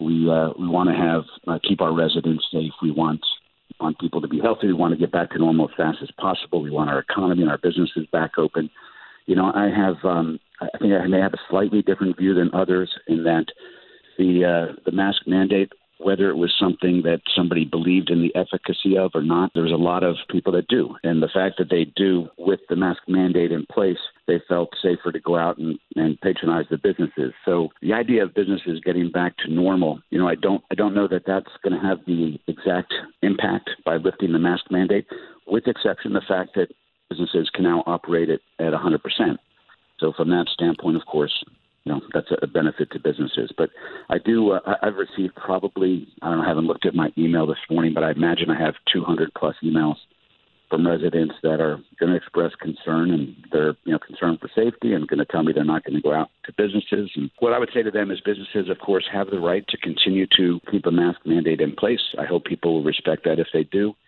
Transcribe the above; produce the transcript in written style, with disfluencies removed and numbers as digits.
We want to keep our residents safe. We want people to be healthy. We want to get back to normal as fast as possible. We want our economy and our businesses back open. I think I may have a slightly different view than others in that the mask mandate, whether it was something that somebody believed in the efficacy of or not, there's a lot of people that do. And the fact that they do with the mask mandate in place, they felt safer to go out and patronize the businesses. So the idea of businesses getting back to normal, I don't know that that's going to have the exact impact by lifting the mask mandate, with exception of the fact that businesses can now operate at 100%. So from that standpoint, of course, that's a benefit to businesses. But I've received probably, I haven't looked at my email this morning, but I imagine I have 200 plus emails from residents that are going to express concern, and they're, concerned for safety and going to tell me they're not going to go out to businesses. And what I would say to them is businesses, of course, have the right to continue to keep a mask mandate in place. I hope people will respect that if they do.